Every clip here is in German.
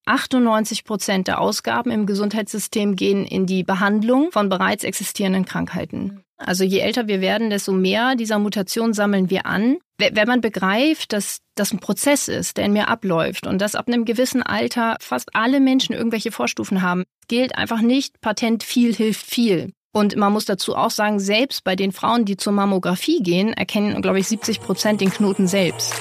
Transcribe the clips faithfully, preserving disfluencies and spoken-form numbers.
achtundneunzig Prozent der Ausgaben im Gesundheitssystem gehen in die Behandlung von bereits existierenden Krankheiten. Also je älter wir werden, desto mehr dieser Mutation sammeln wir an. Wenn man begreift, dass das ein Prozess ist, der in mir abläuft und dass ab einem gewissen Alter fast alle Menschen irgendwelche Vorstufen haben, gilt einfach nicht, Patent viel hilft viel. Und man muss dazu auch sagen, selbst bei den Frauen, die zur Mammographie gehen, erkennen, glaube ich, siebzig Prozent den Knoten selbst.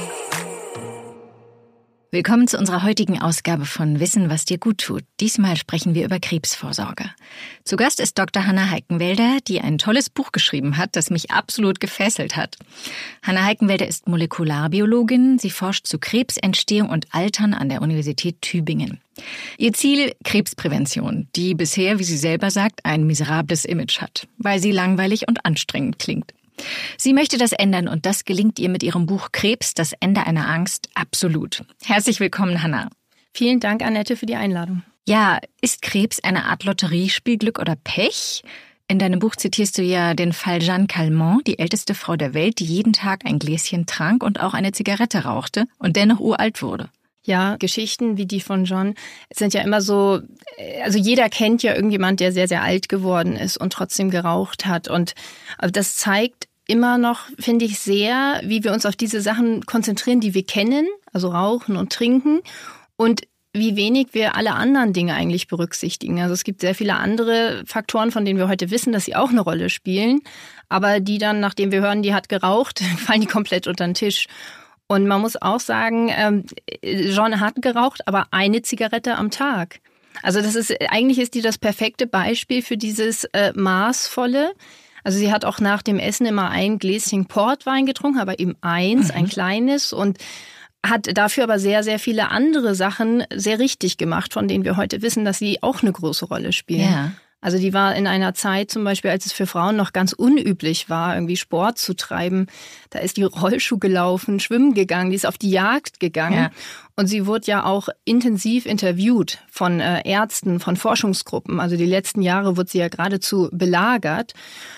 Willkommen zu unserer heutigen Ausgabe von Wissen, was dir gut tut. Diesmal sprechen wir über Krebsvorsorge. Zu Gast ist Doktor Hanna Heikenwälder, die ein tolles Buch geschrieben hat, das mich absolut gefesselt hat. Hanna Heikenwälder ist Molekularbiologin. Sie forscht zu Krebsentstehung und Altern an der Universität Tübingen. Ihr Ziel: Krebsprävention, die bisher, wie sie selber sagt, ein miserables Image hat, weil sie langweilig und anstrengend klingt. Sie möchte das ändern und das gelingt ihr mit ihrem Buch Krebs, das Ende einer Angst, absolut. Herzlich willkommen, Hanna. Vielen Dank, Annette, für die Einladung. Ja, ist Krebs eine Art Lotteriespielglück oder Pech? In deinem Buch zitierst du ja den Fall Jeanne Calment, die älteste Frau der Welt, die jeden Tag ein Gläschen trank und auch eine Zigarette rauchte und dennoch uralt wurde. Ja, Geschichten wie die von Jeanne sind ja immer so, also jeder kennt ja irgendjemand, der sehr, sehr alt geworden ist und trotzdem geraucht hat. Und das zeigt immer noch, finde ich, sehr, wie wir uns auf diese Sachen konzentrieren, die wir kennen, also Rauchen und Trinken, und wie wenig wir alle anderen Dinge eigentlich berücksichtigen. Also es gibt sehr viele andere Faktoren, von denen wir heute wissen, dass sie auch eine Rolle spielen, aber die dann, nachdem wir hören, die hat geraucht, fallen die komplett unter den Tisch. Und man muss auch sagen, ähm, Jeanne hat geraucht, aber eine Zigarette am Tag. Also das ist, eigentlich ist die das perfekte Beispiel für dieses äh, Maßvolle. Also sie hat auch nach dem Essen immer ein Gläschen Portwein getrunken, aber eben eins, mhm. ein kleines, und hat dafür aber sehr, sehr viele andere Sachen sehr richtig gemacht, von denen wir heute wissen, dass sie auch eine große Rolle spielen. Ja. Also die war in einer Zeit zum Beispiel, als es für Frauen noch ganz unüblich war, irgendwie Sport zu treiben. Da ist die Rollschuh gelaufen, schwimmen gegangen, die ist auf die Jagd gegangen. Ja. Und sie wurde ja auch intensiv interviewt von äh, Ärzten, von Forschungsgruppen. Also die letzten Jahre wurde sie ja geradezu belagert.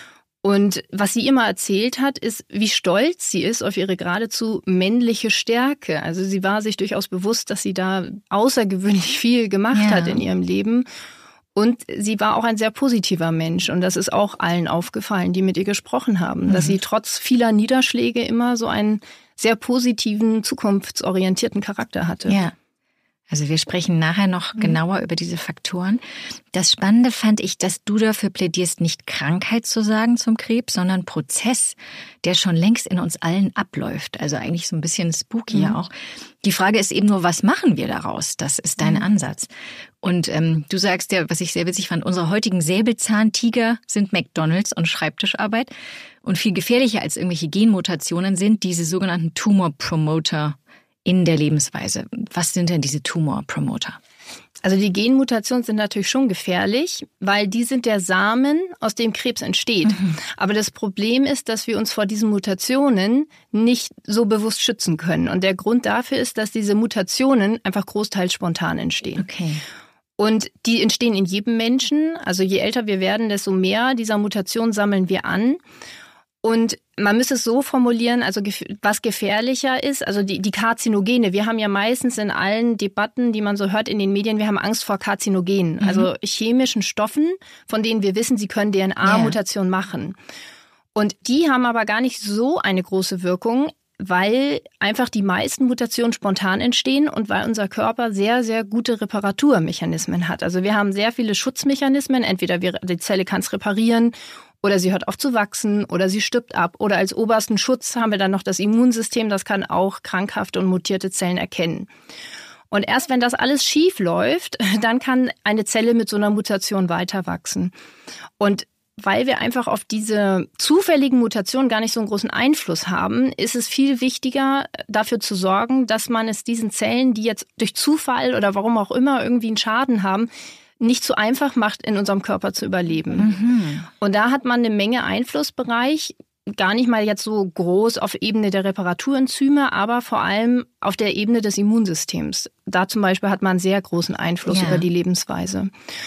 Und was sie immer erzählt hat, ist, wie stolz sie ist auf ihre geradezu männliche Stärke. Also sie war sich durchaus bewusst, dass sie da außergewöhnlich viel gemacht ja. hat in ihrem Leben. Und sie war auch ein sehr positiver Mensch. Und das ist auch allen aufgefallen, die mit ihr gesprochen haben. Mhm. Dass sie trotz vieler Niederschläge immer so einen sehr positiven, zukunftsorientierten Charakter hatte. Ja. Also wir sprechen nachher noch genauer über diese Faktoren. Das Spannende fand ich, dass du dafür plädierst, nicht Krankheit zu sagen zum Krebs, sondern Prozess, der schon längst in uns allen abläuft. Also eigentlich so ein bisschen spooky ja mhm. auch. Die Frage ist eben nur, was machen wir daraus? Das ist dein mhm. Ansatz. Und ähm, du sagst ja, was ich sehr witzig fand, unsere heutigen Säbelzahntiger sind McDonald's und Schreibtischarbeit. Und viel gefährlicher als irgendwelche Genmutationen sind diese sogenannten Tumor-Promoter in der Lebensweise. Was sind denn diese Tumor-Promoter? Also die Genmutationen sind natürlich schon gefährlich, weil die sind der Samen, aus dem Krebs entsteht. Mhm. Aber das Problem ist, dass wir uns vor diesen Mutationen nicht so bewusst schützen können. Und der Grund dafür ist, dass diese Mutationen einfach großteils spontan entstehen. Okay. Und die entstehen in jedem Menschen. Also je älter wir werden, desto mehr dieser Mutationen sammeln wir an. Und man müsste es so formulieren, also was gefährlicher ist, also die, die Karzinogene. Wir haben ja meistens in allen Debatten, die man so hört in den Medien, wir haben Angst vor Karzinogenen, mhm. also chemischen Stoffen, von denen wir wissen, sie können D N A-Mutationen yeah. machen. Und die haben aber gar nicht so eine große Wirkung, weil einfach die meisten Mutationen spontan entstehen und weil unser Körper sehr, sehr gute Reparaturmechanismen hat. Also wir haben sehr viele Schutzmechanismen, entweder wir, die Zelle kann es reparieren, oder sie hört auf zu wachsen oder sie stirbt ab. Oder als obersten Schutz haben wir dann noch das Immunsystem, das kann auch krankhafte und mutierte Zellen erkennen. Und erst wenn das alles schief läuft, dann kann eine Zelle mit so einer Mutation weiter wachsen. Und weil wir einfach auf diese zufälligen Mutationen gar nicht so einen großen Einfluss haben, ist es viel wichtiger, dafür zu sorgen, dass man es diesen Zellen, die jetzt durch Zufall oder warum auch immer irgendwie einen Schaden haben, nicht so einfach macht, in unserem Körper zu überleben. Mhm. Und da hat man eine Menge Einflussbereich, gar nicht mal jetzt so groß auf Ebene der Reparaturenzyme, aber vor allem auf der Ebene des Immunsystems. Da zum Beispiel hat man einen sehr großen Einfluss ja. über die Lebensweise.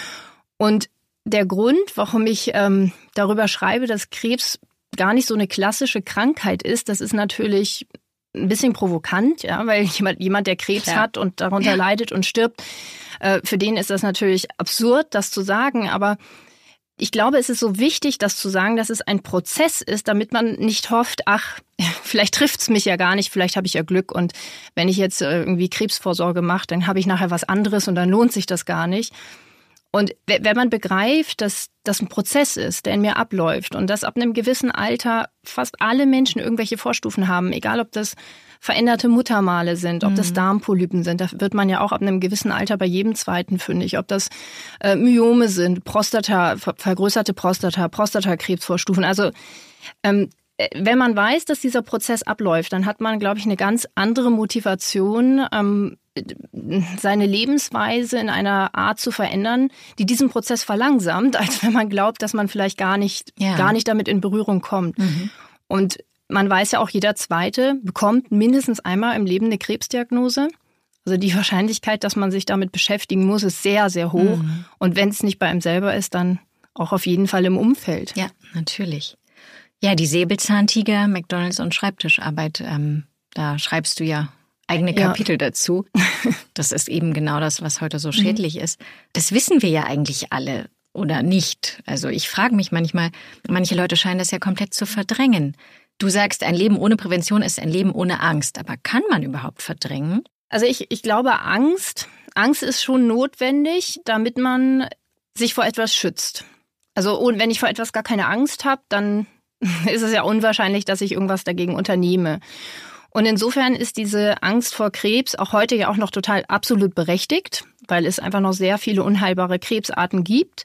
Und der Grund, warum ich ähm, darüber schreibe, dass Krebs gar nicht so eine klassische Krankheit ist, das ist natürlich ein bisschen provokant, ja, weil jemand, jemand der Krebs Klar. hat und darunter ja. leidet und stirbt, äh, für den ist das natürlich absurd, das zu sagen, aber ich glaube, es ist so wichtig, das zu sagen, dass es ein Prozess ist, damit man nicht hofft, ach, vielleicht trifft's mich ja gar nicht, vielleicht habe ich ja Glück und wenn ich jetzt irgendwie Krebsvorsorge mache, dann habe ich nachher was anderes und dann lohnt sich das gar nicht. Und wenn man begreift, dass das ein Prozess ist, der in mir abläuft und dass ab einem gewissen Alter fast alle Menschen irgendwelche Vorstufen haben, egal ob das veränderte Muttermale sind, ob das Darmpolypen sind, da wird man ja auch ab einem gewissen Alter bei jedem zweiten fündig, ob das äh, Myome sind, Prostata, ver- vergrößerte Prostata, Prostatakrebsvorstufen. Also ähm, wenn man weiß, dass dieser Prozess abläuft, dann hat man, glaube ich, eine ganz andere Motivation, ähm, seine Lebensweise in einer Art zu verändern, die diesen Prozess verlangsamt, als wenn man glaubt, dass man vielleicht gar nicht, ja. gar nicht damit in Berührung kommt. Mhm. Und man weiß ja auch, jeder Zweite bekommt mindestens einmal im Leben eine Krebsdiagnose. Also die Wahrscheinlichkeit, dass man sich damit beschäftigen muss, ist sehr, sehr hoch. Mhm. Und wenn es nicht bei einem selber ist, dann auch auf jeden Fall im Umfeld. Ja, natürlich. Ja, die Säbelzahntiger, McDonald's und Schreibtischarbeit, ähm, da schreibst du ja eigene Kapitel ja. dazu. Das ist eben genau das, was heute so schädlich mhm. ist. Das wissen wir ja eigentlich alle oder nicht. Also ich frage mich manchmal, manche Leute scheinen das ja komplett zu verdrängen. Du sagst, ein Leben ohne Prävention ist ein Leben ohne Angst. Aber kann man überhaupt verdrängen? Also ich, ich glaube, Angst, Angst ist schon notwendig, damit man sich vor etwas schützt. Also und wenn ich vor etwas gar keine Angst habe, dann ist es ja unwahrscheinlich, dass ich irgendwas dagegen unternehme. Und insofern ist diese Angst vor Krebs auch heute ja auch noch total absolut berechtigt, weil es einfach noch sehr viele unheilbare Krebsarten gibt.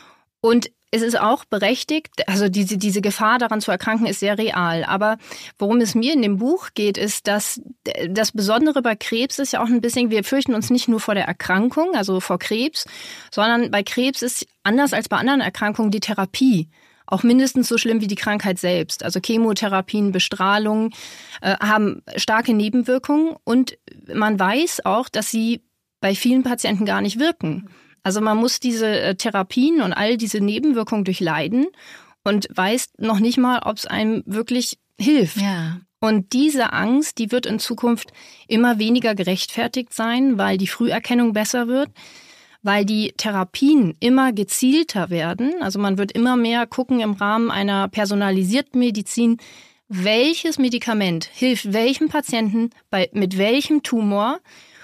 Und es ist auch berechtigt, also diese, diese Gefahr daran zu erkranken ist sehr real. Aber worum es mir in dem Buch geht, ist, dass das Besondere bei Krebs ist ja auch ein bisschen, wir fürchten uns nicht nur vor der Erkrankung, also vor Krebs, sondern bei Krebs ist anders als bei anderen Erkrankungen die Therapie auch mindestens so schlimm wie die Krankheit selbst. Also Chemotherapien, Bestrahlung äh, haben starke Nebenwirkungen und man weiß auch, dass sie bei vielen Patienten gar nicht wirken. Also man muss diese äh, Therapien und all diese Nebenwirkungen durchleiden und weiß noch nicht mal, ob es einem wirklich hilft. Ja. Und diese Angst, die wird in Zukunft immer weniger gerechtfertigt sein, weil die Früherkennung besser wird, weil die Therapien immer gezielter werden. Also man wird immer mehr gucken im Rahmen einer personalisierten Medizin, welches Medikament hilft welchem Patienten bei, mit welchem Tumor.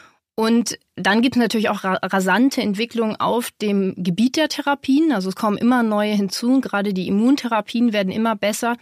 Und dann gibt es natürlich auch rasante Entwicklungen auf dem Gebiet der Therapien. Also es kommen immer neue hinzu. Gerade die Immuntherapien werden immer besser.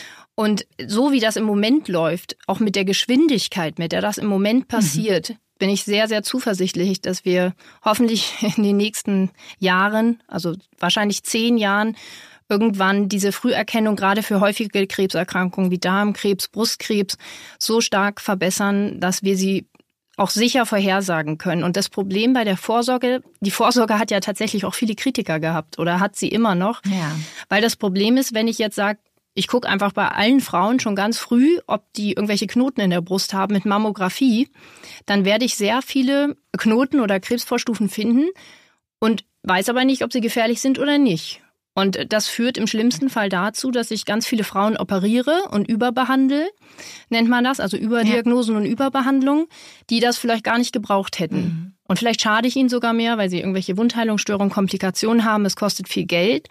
Und so wie das im Moment läuft, auch mit der Geschwindigkeit, mit der das im Moment passiert, mhm. bin ich sehr, sehr zuversichtlich, dass wir hoffentlich in den nächsten Jahren, also wahrscheinlich zehn Jahren, irgendwann diese Früherkennung gerade für häufige Krebserkrankungen wie Darmkrebs, Brustkrebs so stark verbessern, dass wir sie auch sicher vorhersagen können. Und das Problem bei der Vorsorge, die Vorsorge hat ja tatsächlich auch viele Kritiker gehabt oder hat sie immer noch. Ja. Weil das Problem ist, wenn ich jetzt sage, ich gucke einfach bei allen Frauen schon ganz früh, ob die irgendwelche Knoten in der Brust haben mit Mammographie, dann werde ich sehr viele Knoten oder Krebsvorstufen finden und weiß aber nicht, ob sie gefährlich sind oder nicht. Und das führt im schlimmsten Fall dazu, dass ich ganz viele Frauen operiere und überbehandle, nennt man das, also Überdiagnosen ja. und Überbehandlungen, die das vielleicht gar nicht gebraucht hätten. Mhm. Und vielleicht schade ich ihnen sogar mehr, weil sie irgendwelche Wundheilungsstörungen, Komplikationen haben, es kostet viel Geld.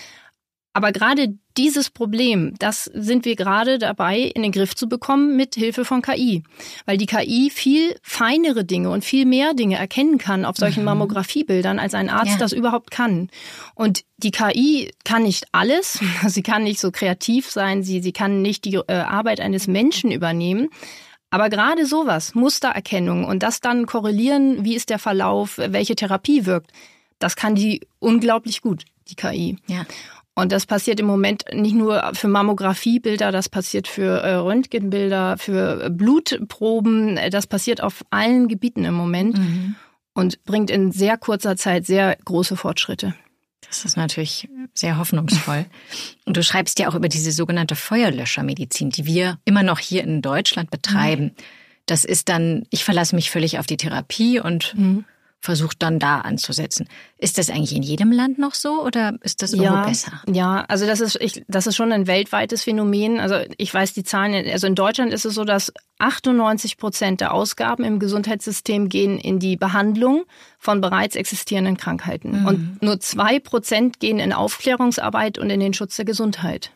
Aber gerade dieses Problem, das sind wir gerade dabei, in den Griff zu bekommen mit Hilfe von K I. Weil die K I viel feinere Dinge und viel mehr Dinge erkennen kann auf solchen mhm. Mammografiebildern, als ein Arzt ja. das überhaupt kann. Und die K I kann nicht alles. Sie kann nicht so kreativ sein. Sie, sie kann nicht die äh, Arbeit eines Menschen übernehmen. Aber gerade sowas, Mustererkennung und das dann korrelieren, wie ist der Verlauf, welche Therapie wirkt, das kann die unglaublich gut, die K I. Ja. Und das passiert im Moment nicht nur für Mammografiebilder, das passiert für Röntgenbilder, für Blutproben. Das passiert auf allen Gebieten im Moment mhm. und bringt in sehr kurzer Zeit sehr große Fortschritte. Das ist natürlich sehr hoffnungsvoll. Und du schreibst ja auch über diese sogenannte Feuerlöschermedizin, die wir immer noch hier in Deutschland betreiben. Mhm. Das ist dann, ich verlasse mich völlig auf die Therapie und mhm. versucht dann da anzusetzen. Ist das eigentlich in jedem Land noch so oder ist das irgendwo ja, besser? Ja, also das ist, ich, das ist schon ein weltweites Phänomen. Also ich weiß die Zahlen, also in Deutschland ist es so, dass achtundneunzig Prozent der Ausgaben im Gesundheitssystem gehen in die Behandlung von bereits existierenden Krankheiten. Mhm. Und nur zwei Prozent gehen in Aufklärungsarbeit und in den Schutz der Gesundheit.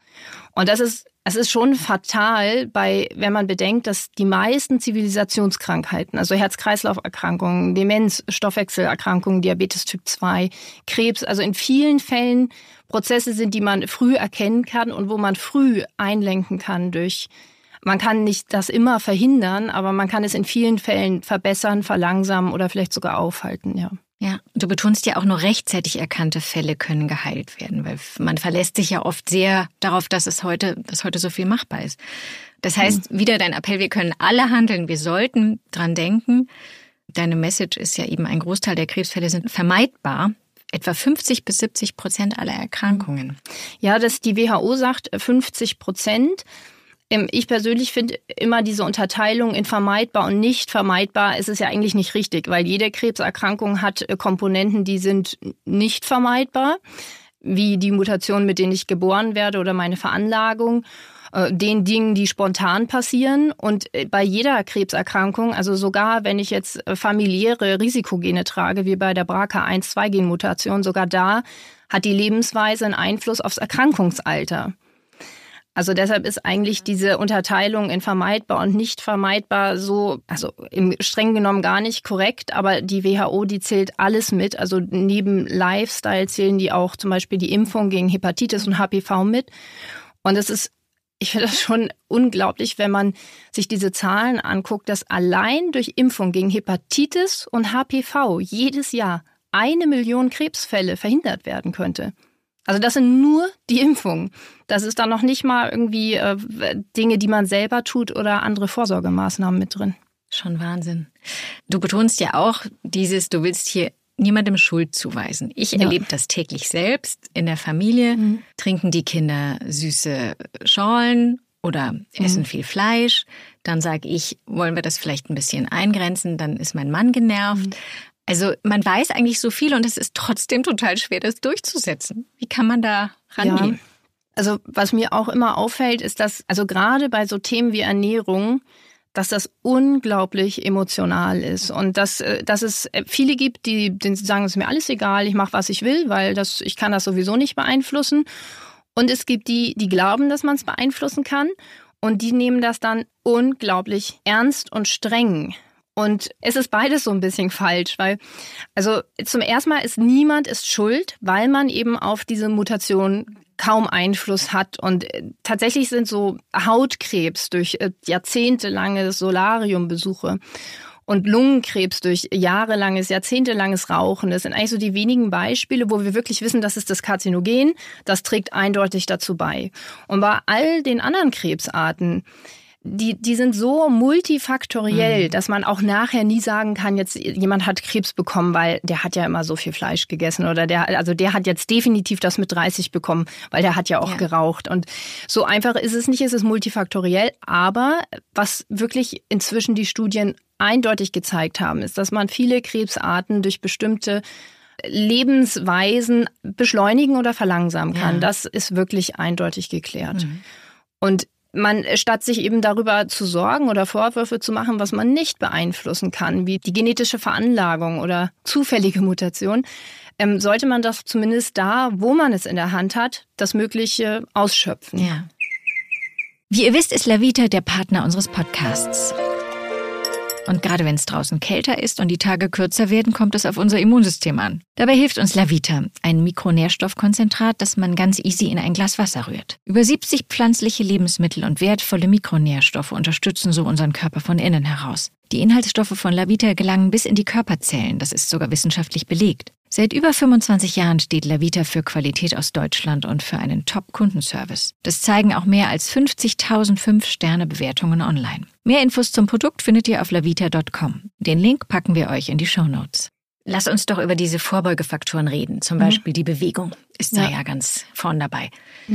Und das ist, es ist schon fatal, bei, wenn man bedenkt, dass die meisten Zivilisationskrankheiten, also Herz-Kreislauf-Erkrankungen, Demenz, Stoffwechselerkrankungen, Diabetes Typ zwei, Krebs, also in vielen Fällen Prozesse sind, die man früh erkennen kann und wo man früh einlenken kann durch, man kann nicht das immer verhindern, aber man kann es in vielen Fällen verbessern, verlangsamen oder vielleicht sogar aufhalten, ja. Ja, du betonst ja auch, nur rechtzeitig erkannte Fälle können geheilt werden, weil man verlässt sich ja oft sehr darauf, dass es heute, dass heute so viel machbar ist. Das heißt, mhm. wieder dein Appell, wir können alle handeln, wir sollten dran denken. Deine Message ist ja eben, ein Großteil der Krebsfälle sind vermeidbar. Etwa fünfzig bis siebzig Prozent aller Erkrankungen. Ja, das die W H O sagt fünfzig Prozent. Ich persönlich finde immer diese Unterteilung in vermeidbar und nicht vermeidbar, ist es ja eigentlich nicht richtig, weil jede Krebserkrankung hat Komponenten, die sind nicht vermeidbar, wie die Mutation, mit denen ich geboren werde oder meine Veranlagung, den Dingen, die spontan passieren. Und bei jeder Krebserkrankung, also sogar wenn ich jetzt familiäre Risikogene trage, wie bei der B R C A eins zwei Genmutation, sogar da hat die Lebensweise einen Einfluss aufs Erkrankungsalter. Also deshalb ist eigentlich diese Unterteilung in vermeidbar und nicht vermeidbar so, also im streng genommen gar nicht korrekt, aber die W H O, die zählt alles mit. Also neben Lifestyle zählen die auch zum Beispiel die Impfung gegen Hepatitis und H P V mit. Und es ist, ich finde das schon unglaublich, wenn man sich diese Zahlen anguckt, dass allein durch Impfung gegen Hepatitis und H P V jedes Jahr eine Million Krebsfälle verhindert werden könnte. Also das sind nur die Impfungen. Das ist dann noch nicht mal irgendwie äh, Dinge, die man selber tut oder andere Vorsorgemaßnahmen mit drin. Schon Wahnsinn. Du betonst ja auch dieses, du willst hier niemandem Schuld zuweisen. Ich ja. erlebe das täglich selbst in der Familie. Mhm. Trinken die Kinder süße Schorlen oder essen mhm. viel Fleisch. Dann sage ich, wollen wir das vielleicht ein bisschen eingrenzen? Dann ist mein Mann genervt. Mhm. Also man weiß eigentlich so viel und es ist trotzdem total schwer, das durchzusetzen. Wie kann man da rangehen? Ja. Also was mir auch immer auffällt, ist, dass also gerade bei so Themen wie Ernährung, dass das unglaublich emotional ist und dass, dass es viele gibt, die, die sagen, es ist mir alles egal, ich mache, was ich will, weil das, ich kann das sowieso nicht beeinflussen. Und es gibt die, die glauben, dass man es beeinflussen kann und die nehmen das dann unglaublich ernst und streng. Und es ist beides so ein bisschen falsch, weil, also zum ersten Mal ist niemand ist schuld, weil man eben auf diese Mutation kaum Einfluss hat. Und tatsächlich sind so Hautkrebs durch jahrzehntelange Solariumbesuche und Lungenkrebs durch jahrelanges, jahrzehntelanges Rauchen. Das sind eigentlich so die wenigen Beispiele, wo wir wirklich wissen, das ist das Karzinogen, das trägt eindeutig dazu bei. Und bei all den anderen Krebsarten, Die, die sind so multifaktoriell, mhm. dass man auch nachher nie sagen kann, jetzt jemand hat Krebs bekommen, weil der hat ja immer so viel Fleisch gegessen oder der, also der hat jetzt definitiv das mit dreißig bekommen, weil der hat ja auch ja. geraucht. Und so einfach ist es nicht, es ist multifaktoriell. Aber was wirklich inzwischen die Studien eindeutig gezeigt haben, ist, dass man viele Krebsarten durch bestimmte Lebensweisen beschleunigen oder verlangsamen kann. Ja. Das ist wirklich eindeutig geklärt. Mhm. Und man, statt sich eben darüber zu sorgen oder Vorwürfe zu machen, was man nicht beeinflussen kann, wie die genetische Veranlagung oder zufällige Mutation, ähm, sollte man das zumindest da, wo man es in der Hand hat, das Mögliche ausschöpfen. Ja. Wie ihr wisst, ist LaVita der Partner unseres Podcasts. Und gerade wenn es draußen kälter ist und die Tage kürzer werden, kommt es auf unser Immunsystem an. Dabei hilft uns LaVita, ein Mikronährstoffkonzentrat, das man ganz easy in ein Glas Wasser rührt. Über siebzig pflanzliche Lebensmittel und wertvolle Mikronährstoffe unterstützen so unseren Körper von innen heraus. Die Inhaltsstoffe von LaVita gelangen bis in die Körperzellen, das ist sogar wissenschaftlich belegt. Seit über fünfundzwanzig Jahren steht LaVita für Qualität aus Deutschland und für einen Top-Kundenservice. Das zeigen auch mehr als fünfzigtausend fünf-Sterne-Bewertungen online. Mehr Infos zum Produkt findet ihr auf lavita punkt com. Den Link packen wir euch in die Shownotes. Lass uns doch über diese Vorbeugefaktoren reden. Zum Beispiel mhm. die Bewegung ist da ja. ja ganz vorn dabei. Ja.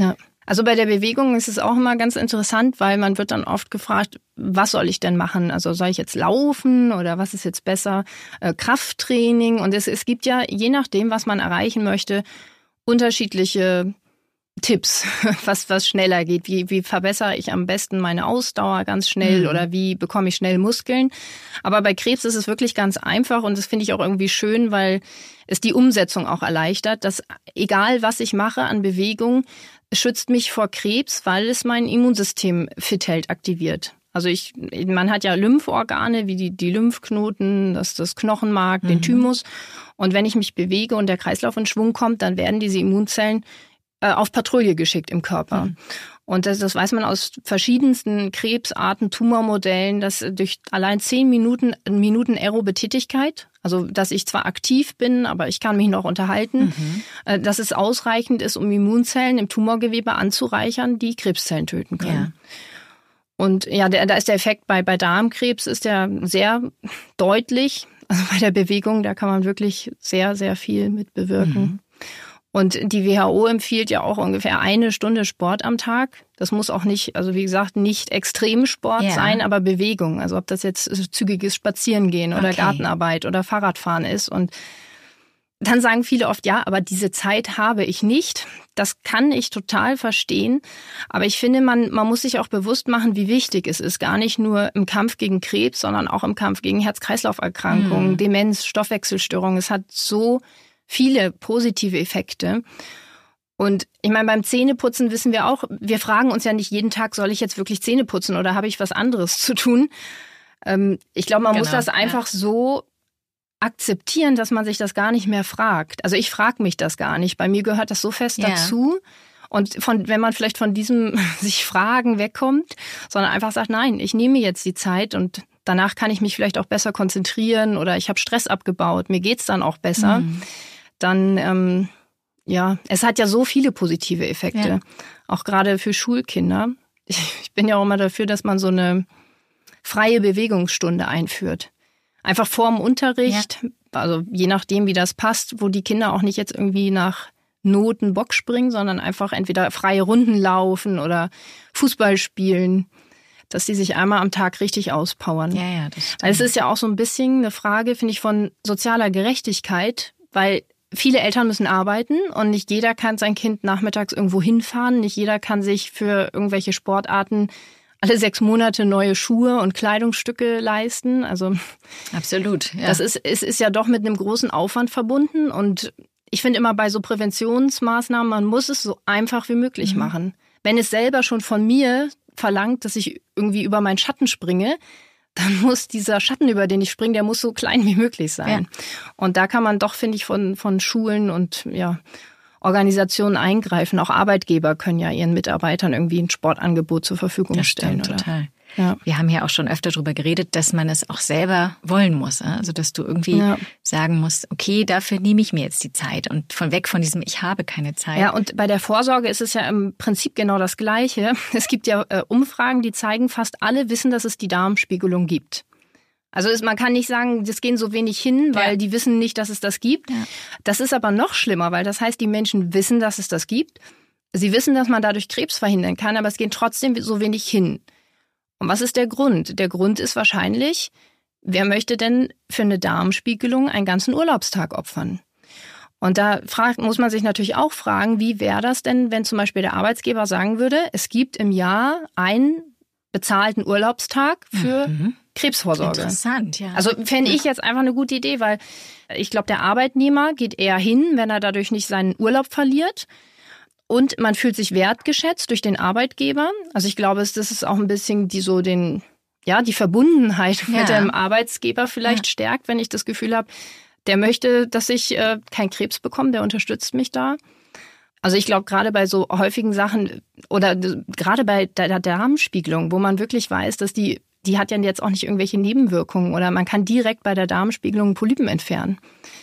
Also bei der Bewegung ist es auch immer ganz interessant, weil man wird dann oft gefragt, was soll ich denn machen? Also soll ich jetzt laufen oder was ist jetzt besser? Äh, Krafttraining. Und es, es gibt ja, je nachdem, was man erreichen möchte, unterschiedliche Tipps, was, was schneller geht. Wie, wie verbessere ich am besten meine Ausdauer ganz schnell mhm. oder wie bekomme ich schnell Muskeln? Aber bei Krebs ist es wirklich ganz einfach und das finde ich auch irgendwie schön, weil es die Umsetzung auch erleichtert, dass egal was ich mache an Bewegung, schützt mich vor Krebs, weil es mein Immunsystem fit hält, aktiviert. Also ich, man hat ja Lymphoorgane wie die, die Lymphknoten, das, das Knochenmark, mhm. den Thymus. Und wenn ich mich bewege und der Kreislauf in Schwung kommt, dann werden diese Immunzellen äh, auf Patrouille geschickt im Körper. Mhm. Und das, das weiß man aus verschiedensten Krebsarten, Tumormodellen, dass durch allein zehn Minuten, Minuten aerobe Tätigkeit, also dass ich zwar aktiv bin, aber ich kann mich noch unterhalten, mhm. dass es ausreichend ist, um Immunzellen im Tumorgewebe anzureichern, die Krebszellen töten können. Ja. Und ja, der, da ist der Effekt bei, bei Darmkrebs ist der sehr deutlich. Also bei der Bewegung, da kann man wirklich sehr, sehr viel mit bewirken. Mhm. Und die W H O empfiehlt ja auch ungefähr eine Stunde Sport am Tag. Das muss auch nicht, also wie gesagt, nicht Extremsport yeah. sein, aber Bewegung. Also ob das jetzt zügiges Spazierengehen oder okay. Gartenarbeit oder Fahrradfahren ist. Und dann sagen viele oft, ja, aber diese Zeit habe ich nicht. Das kann ich total verstehen. Aber ich finde, man, man muss sich auch bewusst machen, wie wichtig es ist. Gar nicht nur im Kampf gegen Krebs, sondern auch im Kampf gegen Herz-Kreislauf-Erkrankungen, mm. Demenz, Stoffwechselstörungen. Es hat so viele positive Effekte. Und ich meine, beim Zähneputzen wissen wir auch, wir fragen uns ja nicht jeden Tag, soll ich jetzt wirklich Zähne putzen oder habe ich was anderes zu tun? Ähm, ich glaube, man genau, muss das einfach ja. so akzeptieren, dass man sich das gar nicht mehr fragt. Also ich frage mich das gar nicht. Bei mir gehört das so fest ja. dazu. Und von, wenn man vielleicht von diesem sich Fragen wegkommt, sondern einfach sagt, nein, ich nehme jetzt die Zeit und danach kann ich mich vielleicht auch besser konzentrieren oder ich habe Stress abgebaut, mir geht's dann auch besser. Mhm. Dann, ähm, ja, es hat ja so viele positive Effekte, ja. auch gerade für Schulkinder. Ich, ich bin ja auch immer dafür, dass man so eine freie Bewegungsstunde einführt. Einfach vorm Unterricht, ja. also je nachdem, wie das passt, wo die Kinder auch nicht jetzt irgendwie nach Noten Bock springen, sondern einfach entweder freie Runden laufen oder Fußball spielen, dass die sich einmal am Tag richtig auspowern. Ja, ja, das stimmt. Also es ist ja auch so ein bisschen eine Frage, finde ich, von sozialer Gerechtigkeit, weil viele Eltern müssen arbeiten und nicht jeder kann sein Kind nachmittags irgendwo hinfahren. Nicht jeder kann sich für irgendwelche Sportarten alle sechs Monate neue Schuhe und Kleidungsstücke leisten. Also absolut. Ja. Das ist, es ist ja doch mit einem großen Aufwand verbunden. Und ich finde immer bei so Präventionsmaßnahmen, man muss es so einfach wie möglich mhm. machen. Wenn es selber schon von mir verlangt, dass ich irgendwie über meinen Schatten springe, dann muss dieser Schatten, über den ich springe, der muss so klein wie möglich sein. Ja. Und da kann man doch, finde ich, von, von Schulen und ja, Organisationen eingreifen. Auch Arbeitgeber können ja ihren Mitarbeitern irgendwie ein Sportangebot zur Verfügung das stellen. Stimmt, oder? Total. Ja. Wir haben ja auch schon öfter darüber geredet, dass man es auch selber wollen muss. Also dass du irgendwie ja. sagen musst, okay, dafür nehme ich mir jetzt die Zeit und von weg von diesem ich habe keine Zeit. Ja, und bei der Vorsorge ist es ja im Prinzip genau das Gleiche. Es gibt ja äh, Umfragen, die zeigen, fast alle wissen, dass es die Darmspiegelung gibt. Also ist, man kann nicht sagen, das gehen so wenig hin, weil ja. die wissen nicht, dass es das gibt. Ja. Das ist aber noch schlimmer, weil das heißt, die Menschen wissen, dass es das gibt. Sie wissen, dass man dadurch Krebs verhindern kann, aber es gehen trotzdem so wenig hin. Und was ist der Grund? Der Grund ist wahrscheinlich, wer möchte denn für eine Darmspiegelung einen ganzen Urlaubstag opfern? Und da fragt, muss man sich natürlich auch fragen, wie wäre das denn, wenn zum Beispiel der Arbeitsgeber sagen würde, es gibt im Jahr einen bezahlten Urlaubstag für mhm. Krebsvorsorge. Interessant, ja. Also fände ich jetzt einfach eine gute Idee, weil ich glaube, der Arbeitnehmer geht eher hin, wenn er dadurch nicht seinen Urlaub verliert. Und man fühlt sich wertgeschätzt durch den Arbeitgeber. Also ich glaube, das ist auch ein bisschen die so den, ja, die Verbundenheit ja. mit dem Arbeitsgeber vielleicht ja. stärkt, wenn ich das Gefühl habe, der möchte, dass ich äh, keinen Krebs bekomme, der unterstützt mich da. Also ich glaube, gerade bei so häufigen Sachen oder gerade bei der Darmspiegelung, wo man wirklich weiß, dass die, die hat ja jetzt auch nicht irgendwelche Nebenwirkungen oder man kann direkt bei der Darmspiegelung Polypen entfernen.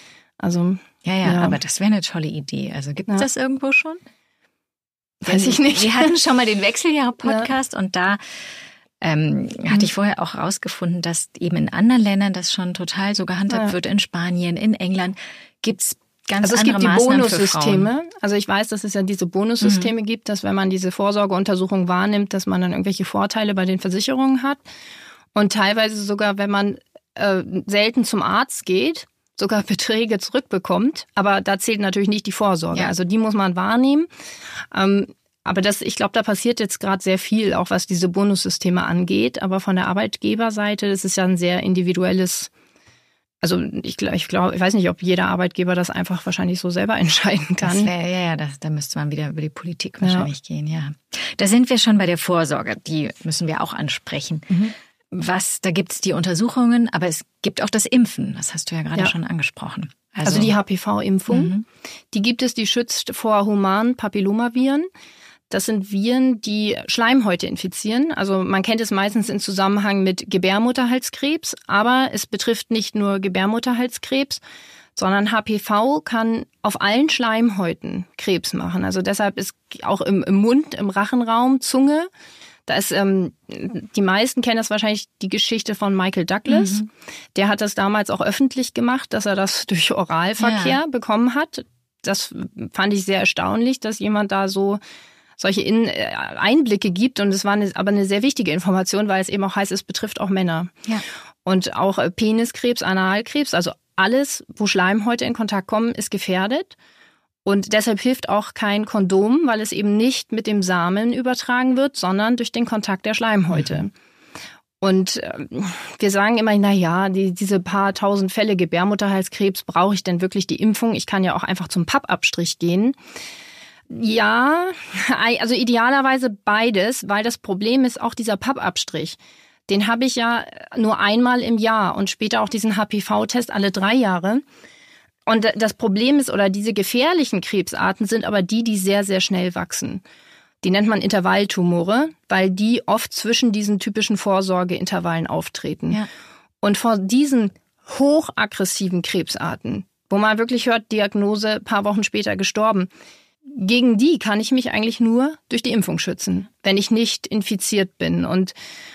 Also ja, ja, ja. aber das wäre eine tolle Idee. Also gibt es ja. das irgendwo schon? Weiß ich nicht. Wir hatten schon mal den Wechseljahr-Podcast ja. und da ähm, mhm. hatte ich vorher auch rausgefunden, dass eben in anderen Ländern das schon total so gehandhabt ja. wird. In Spanien, in England gibt's ganz also es andere gibt die Maßnahmen Bonussysteme. Also ich weiß, dass es ja diese Bonussysteme mhm. gibt, dass wenn man diese Vorsorgeuntersuchung wahrnimmt, dass man dann irgendwelche Vorteile bei den Versicherungen hat. Und teilweise sogar, wenn man äh, selten zum Arzt geht, sogar Beträge zurückbekommt. Aber da zählt natürlich nicht die Vorsorge. Ja. Also die muss man wahrnehmen. Ähm, aber das, ich glaube, da passiert jetzt gerade sehr viel, auch was diese Bonussysteme angeht. Aber von der Arbeitgeberseite, das ist ja ein sehr individuelles. Also ich glaube, ich, glaub, ich weiß nicht, ob jeder Arbeitgeber das einfach wahrscheinlich so selber entscheiden kann. Das wär, ja, ja, das, da müsste man wieder über die Politik wahrscheinlich ja. gehen, ja. Da sind wir schon bei der Vorsorge, die müssen wir auch ansprechen. Mhm. Was, da gibt's die Untersuchungen, aber es gibt auch das Impfen, das hast du ja gerade ja. schon angesprochen. Also, also die H P V-Impfung, mhm. die gibt es, die schützt vor humanen Papillomaviren. Das sind Viren, die Schleimhäute infizieren. Also man kennt es meistens in Zusammenhang mit Gebärmutterhalskrebs, aber es betrifft nicht nur Gebärmutterhalskrebs, sondern H P V kann auf allen Schleimhäuten Krebs machen. Also deshalb ist auch im, im Mund, im Rachenraum, Zunge, da ist, ähm, die meisten kennen das wahrscheinlich, die Geschichte von Michael Douglas. Mhm. Der hat das damals auch öffentlich gemacht, dass er das durch Oralverkehr ja. bekommen hat. Das fand ich sehr erstaunlich, dass jemand da so solche In- Einblicke gibt. Und es war eine, aber eine sehr wichtige Information, weil es eben auch heißt, es betrifft auch Männer. Ja. Und auch Peniskrebs, Analkrebs, also alles, wo Schleimhäute in Kontakt kommen, ist gefährdet. Und deshalb hilft auch kein Kondom, weil es eben nicht mit dem Samen übertragen wird, sondern durch den Kontakt der Schleimhäute. Mhm. Und äh, wir sagen immer, na ja, die, diese paar tausend Fälle Gebärmutterhalskrebs, brauche ich denn wirklich die Impfung? Ich kann ja auch einfach zum Pappabstrich gehen. Ja, also idealerweise beides, weil das Problem ist auch dieser Pappabstrich. Den habe ich ja nur einmal im Jahr und später auch diesen H P V-Test alle drei Jahre. Und das Problem ist, oder diese gefährlichen Krebsarten sind aber die, die sehr, sehr schnell wachsen. Die nennt man Intervalltumore, weil die oft zwischen diesen typischen Vorsorgeintervallen auftreten. Ja. Und vor diesen hochaggressiven Krebsarten, wo man wirklich hört, Diagnose, paar Wochen später gestorben, gegen die kann ich mich eigentlich nur durch die Impfung schützen, wenn ich nicht infiziert bin. Und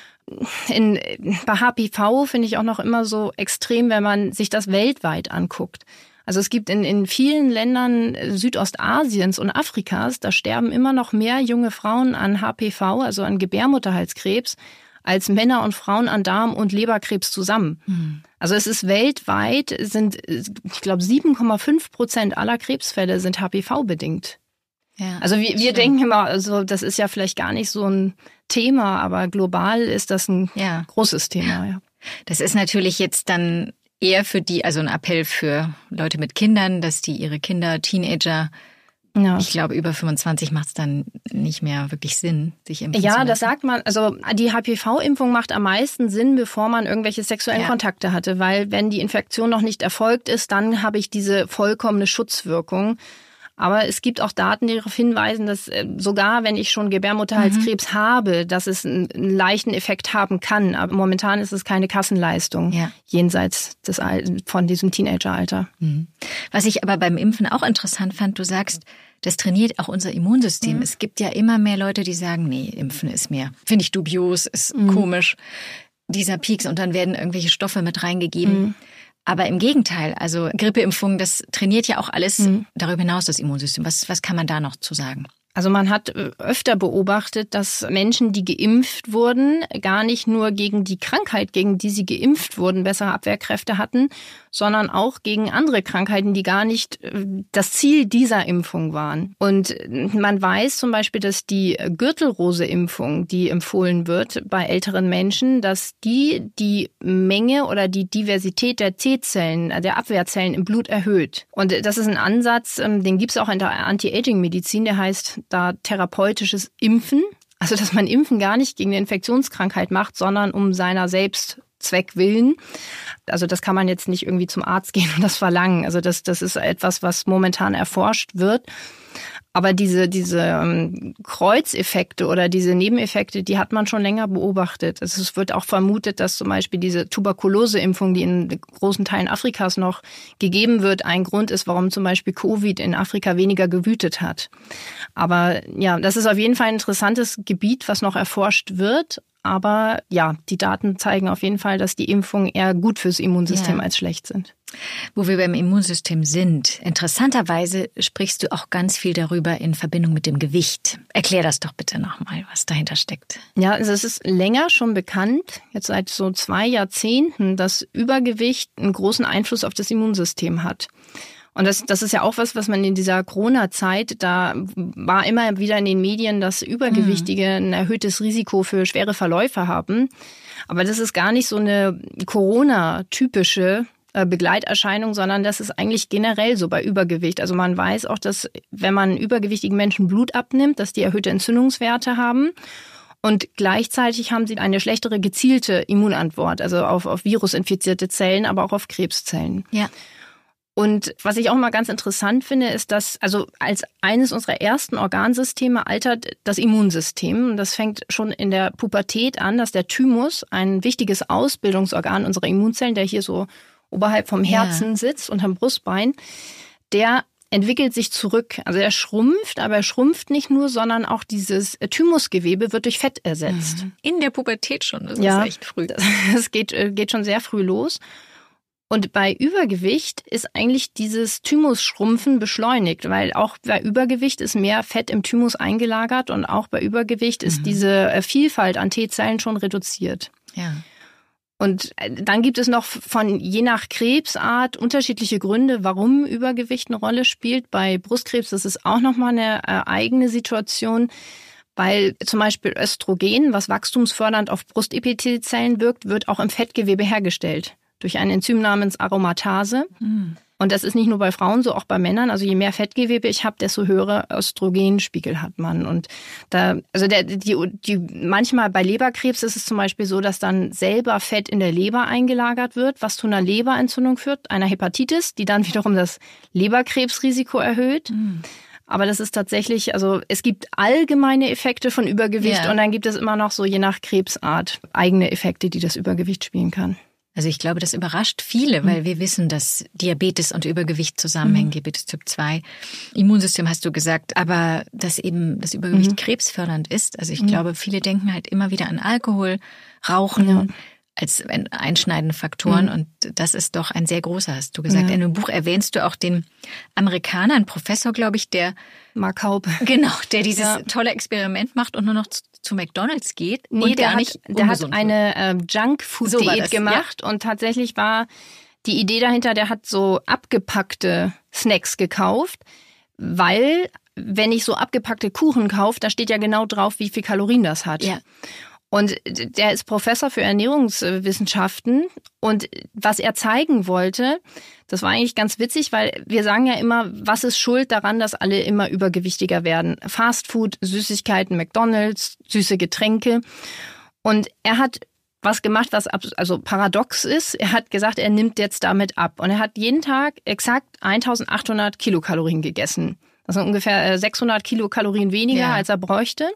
in, bei H P V finde ich auch noch immer so extrem, wenn man sich das weltweit anguckt. Also es gibt in, in vielen Ländern Südostasiens und Afrikas, da sterben immer noch mehr junge Frauen an H P V, also an Gebärmutterhalskrebs, als Männer und Frauen an Darm- und Leberkrebs zusammen. Mhm. Also es ist weltweit, sind, ich glaube, sieben Komma fünf Prozent aller Krebsfälle sind H P V-bedingt. Ja, also wir, wir denken immer, also das ist ja vielleicht gar nicht so ein Thema, aber global ist das ein ja. großes Thema. Ja. Das ist natürlich jetzt dann eher für die, also ein Appell für Leute mit Kindern, dass die ihre Kinder, Teenager, ja. ich glaube über fünfundzwanzig macht es dann nicht mehr wirklich Sinn, sich impfen ja, zu lassen. Ja, das sagt man, also die H P V-Impfung macht am meisten Sinn, bevor man irgendwelche sexuellen ja. Kontakte hatte, weil wenn die Infektion noch nicht erfolgt ist, dann habe ich diese vollkommene Schutzwirkung. Aber es gibt auch Daten, die darauf hinweisen, dass sogar wenn ich schon Gebärmutterhalskrebs mhm. habe, dass es einen leichten Effekt haben kann. Aber momentan ist es keine Kassenleistung ja. jenseits des, von diesem Teenageralter. Mhm. Was ich aber beim Impfen auch interessant fand, du sagst, das trainiert auch unser Immunsystem. Mhm. Es gibt ja immer mehr Leute, die sagen, nee, Impfen ist mir, finde ich dubios, ist mhm. komisch, dieser Pieks und dann werden irgendwelche Stoffe mit reingegeben. Mhm. Aber im Gegenteil, also Grippeimpfung, das trainiert ja auch alles mhm. darüber hinaus das Immunsystem. Was, was kann man da noch zu sagen? Also man hat öfter beobachtet, dass Menschen, die geimpft wurden, gar nicht nur gegen die Krankheit, gegen die sie geimpft wurden, bessere Abwehrkräfte hatten, sondern auch gegen andere Krankheiten, die gar nicht das Ziel dieser Impfung waren. Und man weiß zum Beispiel, dass die Gürtelrose-Impfung, die empfohlen wird bei älteren Menschen, dass die die Menge oder die Diversität der T-Zellen, der Abwehrzellen im Blut erhöht. Und das ist ein Ansatz, den gibt es auch in der Anti-Aging-Medizin, der heißt da therapeutisches Impfen. Also dass man Impfen gar nicht gegen eine Infektionskrankheit macht, sondern um seiner selbst Zweck willen. Also das kann man jetzt nicht irgendwie zum Arzt gehen und das verlangen. Also das, das ist etwas, was momentan erforscht wird. Aber diese, diese ähm, Kreuzeffekte oder diese Nebeneffekte, die hat man schon länger beobachtet. Also es wird auch vermutet, dass zum Beispiel diese Tuberkuloseimpfung, die in großen Teilen Afrikas noch gegeben wird, ein Grund ist, warum zum Beispiel Covid in Afrika weniger gewütet hat. Aber ja, das ist auf jeden Fall ein interessantes Gebiet, was noch erforscht wird. Aber ja, die Daten zeigen auf jeden Fall, dass die Impfungen eher gut fürs Immunsystem ja. als schlecht sind. Wo wir beim Immunsystem sind, interessanterweise sprichst du auch ganz viel darüber in Verbindung mit dem Gewicht. Erklär das doch bitte nochmal, was dahinter steckt. Ja, also es ist länger schon bekannt, jetzt seit so zwei Jahrzehnten, dass Übergewicht einen großen Einfluss auf das Immunsystem hat. Und das, das ist ja auch was, was man in dieser Corona-Zeit, da war immer wieder in den Medien, dass Übergewichtige ein erhöhtes Risiko für schwere Verläufe haben. Aber das ist gar nicht so eine Corona-typische Begleiterscheinung, sondern das ist eigentlich generell so bei Übergewicht. Also man weiß auch, dass wenn man übergewichtigen Menschen Blut abnimmt, dass die erhöhte Entzündungswerte haben. Und gleichzeitig haben sie eine schlechtere gezielte Immunantwort, also auf, auf virusinfizierte Zellen, aber auch auf Krebszellen. Ja. Und was ich auch mal ganz interessant finde, ist, dass also als eines unserer ersten Organsysteme altert das Immunsystem. Das fängt schon in der Pubertät an, dass der Thymus, ein wichtiges Ausbildungsorgan unserer Immunzellen, der hier so oberhalb vom Herzen ja. sitzt, unterm Brustbein, der entwickelt sich zurück. Also er schrumpft, aber er schrumpft nicht nur, sondern auch dieses Thymusgewebe wird durch Fett ersetzt. In der Pubertät schon, das ja, ist echt früh. Das geht, geht schon sehr früh los. Und bei Übergewicht ist eigentlich dieses Thymusschrumpfen beschleunigt, weil auch bei Übergewicht ist mehr Fett im Thymus eingelagert und auch bei Übergewicht ist mhm. diese Vielfalt an T-Zellen schon reduziert. Ja. Und dann gibt es noch von je nach Krebsart unterschiedliche Gründe, warum Übergewicht eine Rolle spielt. Bei Brustkrebs ist es auch nochmal eine äh, eigene Situation, weil zum Beispiel Östrogen, was wachstumsfördernd auf Brustepithelzellen wirkt, wird auch im Fettgewebe hergestellt durch ein Enzym namens Aromatase. Mhm. Und das ist nicht nur bei Frauen so, auch bei Männern. Also je mehr Fettgewebe ich habe, desto höhere Östrogenspiegel hat man. Und da, also der, die, die, manchmal bei Leberkrebs ist es zum Beispiel so, dass dann selber Fett in der Leber eingelagert wird, was zu einer Leberentzündung führt, einer Hepatitis, die dann wiederum das Leberkrebsrisiko erhöht. Mhm. Aber das ist tatsächlich, also es gibt allgemeine Effekte von Übergewicht ja. und dann gibt es immer noch so je nach Krebsart eigene Effekte, die das Übergewicht spielen kann. Also ich glaube, das überrascht viele, weil wir wissen, dass Diabetes und Übergewicht zusammenhängen, mhm. Diabetes Typ zwei. Immunsystem hast du gesagt, aber dass eben das Übergewicht mhm. krebsfördernd ist. Also ich mhm. glaube, viele denken halt immer wieder an Alkohol, Rauchen ja. als einschneidende Faktoren mhm. und das ist doch ein sehr großer, hast du gesagt. Ja. In dem Buch erwähnst du auch den Amerikaner, einen Professor, glaube ich, der Mark Haube. Genau, der dieses ja. tolle Experiment macht und nur noch zu, zu McDonald's geht. Nee, und der, gar hat, nicht der hat eine äh, Junk-Food-Diät so gemacht ja. und tatsächlich war die Idee dahinter, der hat so abgepackte Snacks gekauft, weil wenn ich so abgepackte Kuchen kaufe, da steht ja genau drauf, wie viel Kalorien das hat. Ja. Und der ist Professor für Ernährungswissenschaften und was er zeigen wollte, das war eigentlich ganz witzig, weil wir sagen ja immer, was ist schuld daran, dass alle immer übergewichtiger werden? Fastfood, Süßigkeiten, McDonald's, süße Getränke. Und er hat was gemacht, was also paradox ist. Er hat gesagt, er nimmt jetzt damit ab. Und er hat jeden Tag exakt eintausendachthundert Kilokalorien gegessen. Das sind ungefähr sechshundert Kilokalorien weniger, ja. als er bräuchte.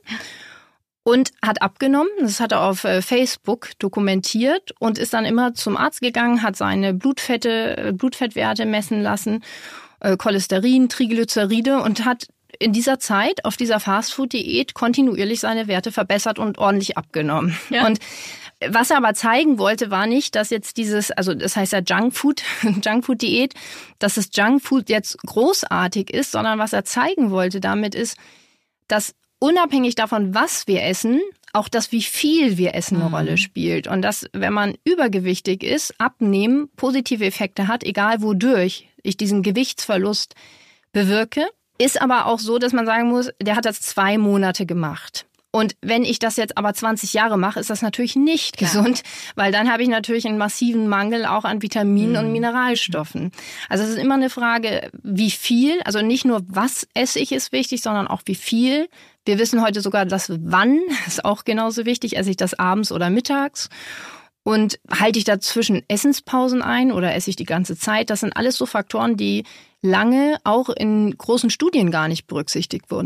Und hat abgenommen, das hat er auf Facebook dokumentiert und ist dann immer zum Arzt gegangen, hat seine Blutfette, Blutfettwerte messen lassen, Cholesterin, Triglyceride und hat in dieser Zeit auf dieser Fastfood-Diät kontinuierlich seine Werte verbessert und ordentlich abgenommen. Ja. Und was er aber zeigen wollte, war nicht, dass jetzt dieses, also das heißt ja Junkfood, Junkfood-Diät, dass das Junkfood jetzt großartig ist, sondern was er zeigen wollte damit ist, dass unabhängig davon, was wir essen, auch das, wie viel wir essen, eine mhm. Rolle spielt. Und dass, wenn man übergewichtig ist, Abnehmen positive Effekte hat, egal wodurch ich diesen Gewichtsverlust bewirke. Ist aber auch so, dass man sagen muss, der hat das zwei Monate gemacht. Und wenn ich das jetzt aber zwanzig Jahre mache, ist das natürlich nicht Klar. gesund, weil dann habe ich natürlich einen massiven Mangel auch an Vitaminen mhm. und Mineralstoffen. Also es ist immer eine Frage, wie viel, also nicht nur was esse ich ist wichtig, sondern auch wie viel. Wir wissen heute sogar, dass wann ist auch genauso wichtig, esse ich das abends oder mittags. Und halte ich dazwischen Essenspausen ein oder esse ich die ganze Zeit? Das sind alles so Faktoren, die lange auch in großen Studien gar nicht berücksichtigt wurden.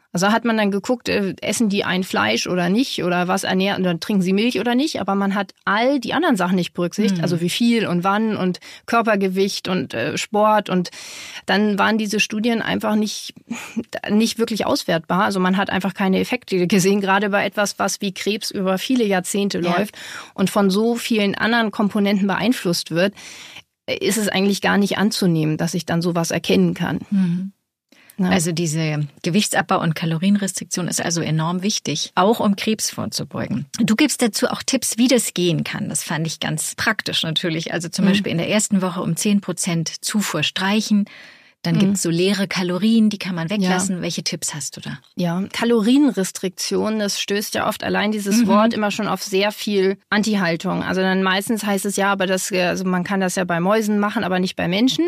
Also hat man dann geguckt, äh, essen die ein Fleisch oder nicht oder was ernähren, dann trinken sie Milch oder nicht, aber man hat all die anderen Sachen nicht berücksichtigt, mhm. also wie viel und wann und Körpergewicht und äh, Sport, und dann waren diese Studien einfach nicht, nicht wirklich auswertbar. Also man hat einfach keine Effekte gesehen, gerade bei etwas, was wie Krebs über viele Jahrzehnte ja. läuft und von so vielen anderen Komponenten beeinflusst wird, ist es eigentlich gar nicht anzunehmen, dass ich dann sowas erkennen kann. Mhm. Ja. Also diese Gewichtsabbau- und Kalorienrestriktion ist also enorm wichtig, auch um Krebs vorzubeugen. Du gibst dazu auch Tipps, wie das gehen kann. Das fand ich ganz praktisch natürlich. Also zum mhm. Beispiel in der ersten Woche um zehn Prozent Zufuhr streichen. Dann mhm. gibt es so leere Kalorien, die kann man weglassen. Ja. Welche Tipps hast du da? Ja, Kalorienrestriktion, das stößt ja oft allein dieses mhm. Wort immer schon auf sehr viel Anti-Haltung. Also dann meistens heißt es ja, aber das, also man kann das ja bei Mäusen machen, aber nicht bei Menschen.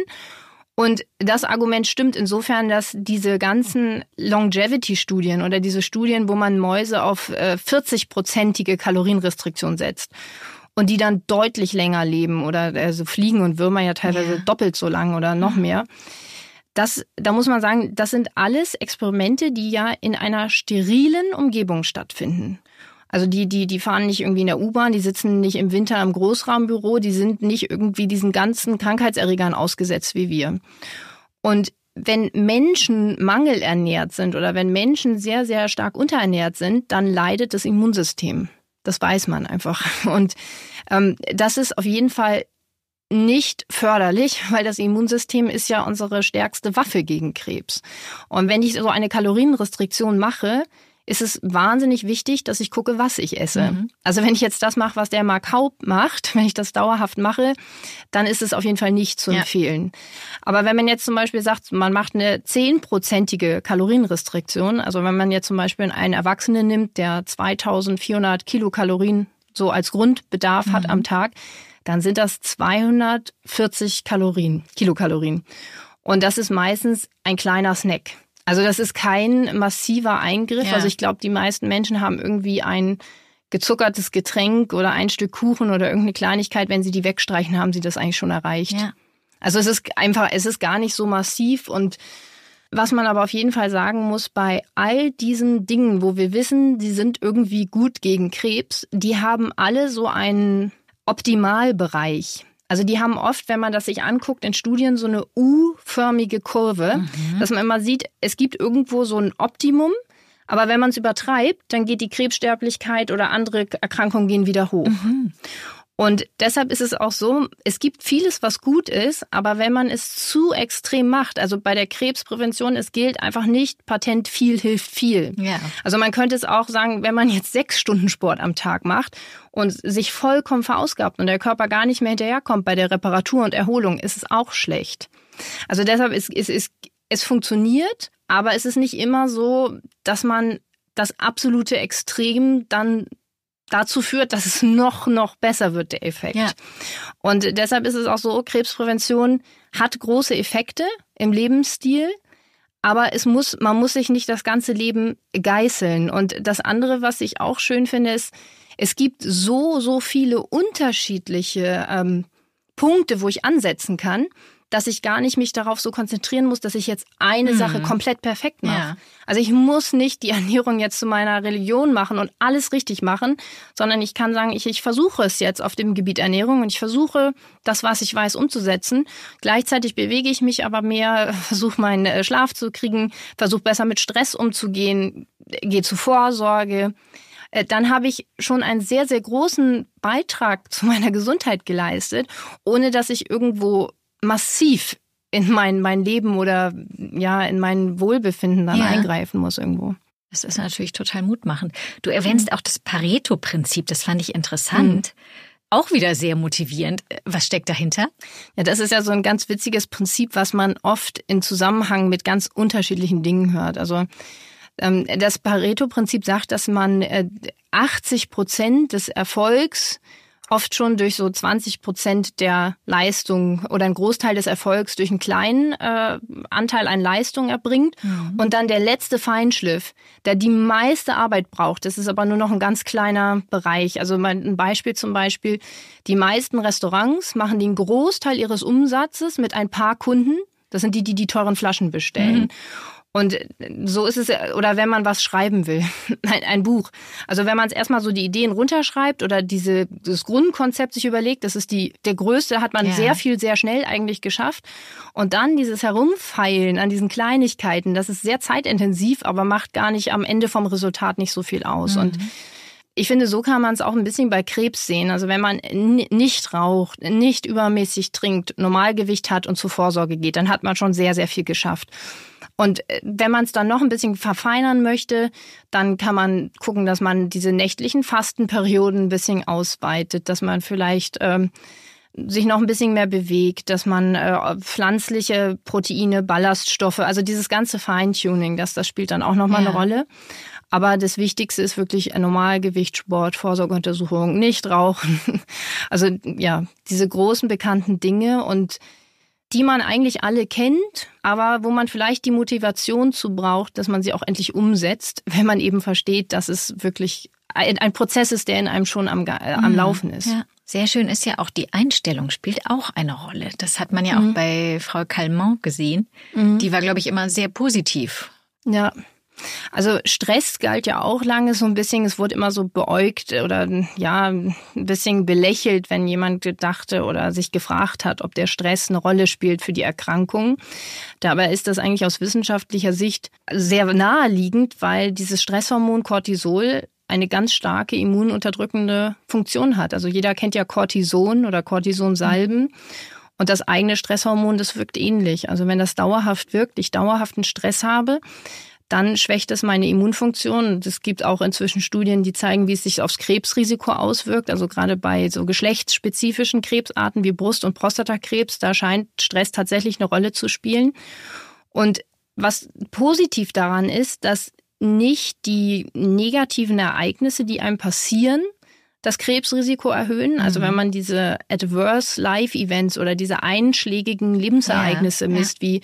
Und das Argument stimmt insofern, dass diese ganzen Longevity-Studien oder diese Studien, wo man Mäuse auf vierzig-prozentige Kalorienrestriktion setzt und die dann deutlich länger leben oder also Fliegen und Würmer ja teilweise ja. doppelt so lang oder noch mehr, das, da muss man sagen, das sind alles Experimente, die ja in einer sterilen Umgebung stattfinden. Also die, die, die fahren nicht irgendwie in der U-Bahn, die sitzen nicht im Winter im Großraumbüro, die sind nicht irgendwie diesen ganzen Krankheitserregern ausgesetzt wie wir. Und wenn Menschen mangelernährt sind oder wenn Menschen sehr, sehr stark unterernährt sind, dann leidet das Immunsystem. Das weiß man einfach. Und ähm, das ist auf jeden Fall nicht förderlich, weil das Immunsystem ist ja unsere stärkste Waffe gegen Krebs. Und wenn ich so eine Kalorienrestriktion mache, ist es wahnsinnig wichtig, dass ich gucke, was ich esse. Mhm. Also wenn ich jetzt das mache, was der Mark Haupt macht, wenn ich das dauerhaft mache, dann ist es auf jeden Fall nicht zu empfehlen. Ja. Aber wenn man jetzt zum Beispiel sagt, man macht eine zehnprozentige Kalorienrestriktion, also wenn man jetzt zum Beispiel einen Erwachsenen nimmt, der zweitausendvierhundert Kilokalorien so als Grundbedarf mhm. hat am Tag, dann sind das zweihundertvierzig Kalorien, Kilokalorien. Und das ist meistens ein kleiner Snack. Also das ist kein massiver Eingriff. Ja. Also ich glaube, die meisten Menschen haben irgendwie ein gezuckertes Getränk oder ein Stück Kuchen oder irgendeine Kleinigkeit. Wenn sie die wegstreichen, haben sie das eigentlich schon erreicht. Ja. Also es ist einfach, es ist gar nicht so massiv. Und was man aber auf jeden Fall sagen muss, bei all diesen Dingen, wo wir wissen, die sind irgendwie gut gegen Krebs, die haben alle so einen Optimalbereich. Also die haben oft, wenn man das sich anguckt in Studien, so eine U-förmige Kurve, mhm. dass man immer sieht, es gibt irgendwo so ein Optimum, aber wenn man es übertreibt, dann geht die Krebssterblichkeit oder andere Erkrankungen gehen wieder hoch. Mhm. Und deshalb ist es auch so, es gibt vieles, was gut ist, aber wenn man es zu extrem macht, also bei der Krebsprävention, es gilt einfach nicht, Patent viel hilft viel. Ja. Also man könnte es auch sagen, wenn man jetzt sechs Stunden Sport am Tag macht und sich vollkommen verausgabt und der Körper gar nicht mehr hinterherkommt bei der Reparatur und Erholung, ist es auch schlecht. Also deshalb ist es, ist, es funktioniert, aber es ist nicht immer so, dass man das absolute Extrem dann dazu führt, dass es noch, noch besser wird, der Effekt. Ja. Und deshalb ist es auch so, Krebsprävention hat große Effekte im Lebensstil, aber es muss, man muss sich nicht das ganze Leben geißeln. Und das andere, was ich auch schön finde, ist, es gibt so, so viele unterschiedliche ähm, Punkte, wo ich ansetzen kann, dass ich gar nicht mich darauf so konzentrieren muss, dass ich jetzt eine mhm. Sache komplett perfekt mache. Ja. Also ich muss nicht die Ernährung jetzt zu meiner Religion machen und alles richtig machen, sondern ich kann sagen, ich, ich versuche es jetzt auf dem Gebiet Ernährung und ich versuche, das, was ich weiß, umzusetzen. Gleichzeitig bewege ich mich aber mehr, versuche meinen Schlaf zu kriegen, versuche besser mit Stress umzugehen, gehe zur Vorsorge. Dann habe ich schon einen sehr, sehr großen Beitrag zu meiner Gesundheit geleistet, ohne dass ich irgendwo massiv in mein, mein Leben oder ja in mein Wohlbefinden dann ja. eingreifen muss irgendwo. Das ist natürlich total mutmachend. Du erwähnst mhm. auch das Pareto-Prinzip, das fand ich interessant. Mhm. Auch wieder sehr motivierend. Was steckt dahinter? Ja, das ist ja so ein ganz witziges Prinzip, was man oft in Zusammenhang mit ganz unterschiedlichen Dingen hört. Also ähm, das Pareto-Prinzip sagt, dass man äh, achtzig Prozent des Erfolgs oft schon durch so zwanzig Prozent der Leistung oder einen Großteil des Erfolgs durch einen kleinen äh, Anteil an Leistung erbringt. Mhm. Und dann der letzte Feinschliff, der die meiste Arbeit braucht. Das ist aber nur noch ein ganz kleiner Bereich. Also ein Beispiel zum Beispiel, die meisten Restaurants machen den Großteil ihres Umsatzes mit ein paar Kunden. Das sind die, die die teuren Flaschen bestellen. Mhm. Und so ist es, oder wenn man was schreiben will, ein, ein Buch. Also wenn man es erstmal so die Ideen runterschreibt oder diese, das Grundkonzept sich überlegt, das ist die, der größte, hat man ja. sehr viel, sehr schnell eigentlich geschafft. Und dann dieses Herumfeilen an diesen Kleinigkeiten, das ist sehr zeitintensiv, aber macht gar nicht am Ende vom Resultat nicht so viel aus. Mhm. Und ich finde, so kann man es auch ein bisschen bei Krebs sehen. Also wenn man n- nicht raucht, nicht übermäßig trinkt, Normalgewicht hat und zur Vorsorge geht, dann hat man schon sehr, sehr viel geschafft. Und wenn man es dann noch ein bisschen verfeinern möchte, dann kann man gucken, dass man diese nächtlichen Fastenperioden ein bisschen ausweitet, dass man vielleicht ähm, sich noch ein bisschen mehr bewegt, dass man äh, pflanzliche Proteine, Ballaststoffe, also dieses ganze Feintuning, das, das spielt dann auch nochmal ja. eine Rolle. Aber das Wichtigste ist wirklich Normalgewicht, Sport, Vorsorgeuntersuchung, nicht rauchen. Also ja, diese großen bekannten Dinge und die man eigentlich alle kennt, aber wo man vielleicht die Motivation zu braucht, dass man sie auch endlich umsetzt, wenn man eben versteht, dass es wirklich ein, ein Prozess ist, der in einem schon am, äh, am Laufen ist. Ja. Sehr schön ist ja auch die Einstellung, spielt auch eine Rolle. Das hat man ja mhm. auch bei Frau Calment gesehen. Mhm. Die war, glaube ich, immer sehr positiv. Ja. Also Stress galt ja auch lange so ein bisschen, es wurde immer so beäugt oder ja ein bisschen belächelt, wenn jemand dachte oder sich gefragt hat, ob der Stress eine Rolle spielt für die Erkrankung. Dabei ist das eigentlich aus wissenschaftlicher Sicht sehr naheliegend, weil dieses Stresshormon Cortisol eine ganz starke immununterdrückende Funktion hat. Also jeder kennt ja Cortison oder Cortisonsalben. Und das eigene Stresshormon, das wirkt ähnlich. Also wenn das dauerhaft wirkt, ich dauerhaften Stress habe, dann schwächt es meine Immunfunktion. Es gibt auch inzwischen Studien, die zeigen, wie es sich aufs Krebsrisiko auswirkt. Also gerade bei so geschlechtsspezifischen Krebsarten wie Brust- und Prostatakrebs, da scheint Stress tatsächlich eine Rolle zu spielen. Und was positiv daran ist, dass nicht die negativen Ereignisse, die einem passieren, das Krebsrisiko erhöhen. Also wenn man diese Adverse Life Events oder diese einschlägigen Lebensereignisse ja, misst, ja. wie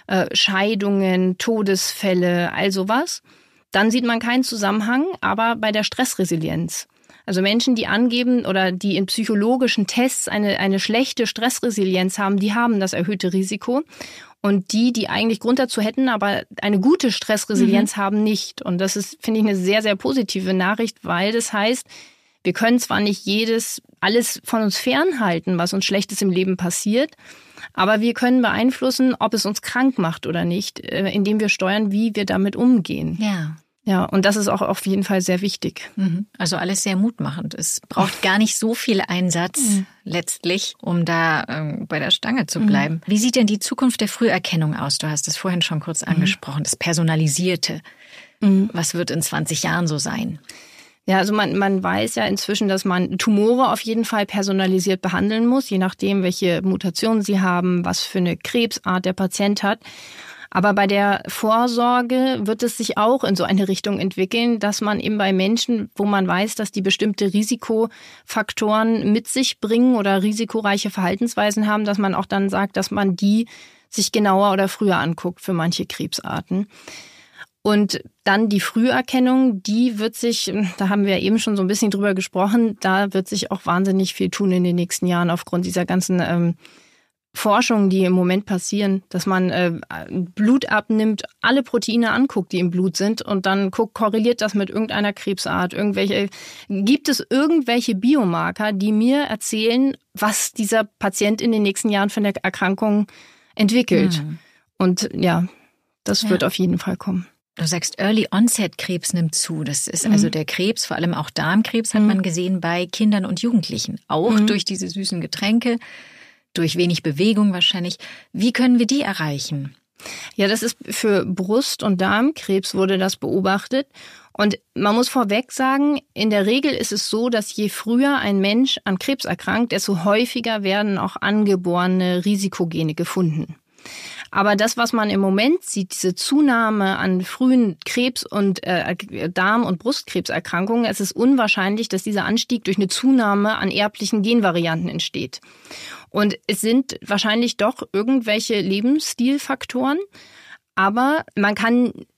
Scheidungen, Todesfälle, all sowas, dann sieht man keinen Zusammenhang, aber bei der Stressresilienz. Also Menschen, die angeben oder die in psychologischen Tests eine, eine schlechte Stressresilienz haben, die haben das erhöhte Risiko. Und die, die eigentlich Grund dazu hätten, aber eine gute Stressresilienz mhm. haben, nicht. Und das ist, finde ich, eine sehr, sehr positive Nachricht, weil das heißt, wir können zwar nicht jedes, alles von uns fernhalten, was uns Schlechtes im Leben passiert, aber wir können beeinflussen, ob es uns krank macht oder nicht, indem wir steuern, wie wir damit umgehen. Ja. Ja, und das ist auch auf jeden Fall sehr wichtig. Also alles sehr mutmachend. Es braucht gar nicht so viel Einsatz mhm. letztlich, um da äh, bei der Stange zu bleiben. Mhm. Wie sieht denn die Zukunft der Früherkennung aus? Du hast es vorhin schon kurz mhm. angesprochen, das Personalisierte. Mhm. Was wird in zwanzig Jahren so sein? Ja, also man, man weiß ja inzwischen, dass man Tumore auf jeden Fall personalisiert behandeln muss, je nachdem, welche Mutationen sie haben, was für eine Krebsart der Patient hat. Aber bei der Vorsorge wird es sich auch in so eine Richtung entwickeln, dass man eben bei Menschen, wo man weiß, dass die bestimmte Risikofaktoren mit sich bringen oder risikoreiche Verhaltensweisen haben, dass man auch dann sagt, dass man die sich genauer oder früher anguckt für manche Krebsarten. Und dann die Früherkennung, die wird sich, da haben wir eben schon so ein bisschen drüber gesprochen, da wird sich auch wahnsinnig viel tun in den nächsten Jahren aufgrund dieser ganzen ähm, Forschungen, die im Moment passieren, dass man äh, Blut abnimmt, alle Proteine anguckt, die im Blut sind und dann guckt, korreliert das mit irgendeiner Krebsart, irgendwelche, gibt es irgendwelche Biomarker, die mir erzählen, was dieser Patient in den nächsten Jahren für eine Erkrankung entwickelt. Mhm. Und ja, das ja. wird auf jeden Fall kommen. Du sagst, Early-Onset-Krebs nimmt zu. Das ist also der Krebs, vor allem auch Darmkrebs, hat mhm. man gesehen bei Kindern und Jugendlichen. Auch mhm. durch diese süßen Getränke, durch wenig Bewegung wahrscheinlich. Wie können wir die erreichen? Ja, das ist für Brust- und Darmkrebs wurde das beobachtet. Und man muss vorweg sagen, in der Regel ist es so, dass je früher ein Mensch an Krebs erkrankt, desto häufiger werden auch angeborene Risikogene gefunden. Aber das, was man im Moment sieht, diese Zunahme an frühen Krebs- und äh, Darm- und Brustkrebserkrankungen, es ist unwahrscheinlich, dass dieser Anstieg durch eine Zunahme an erblichen Genvarianten entsteht. Und es sind wahrscheinlich doch irgendwelche Lebensstilfaktoren, aber man kann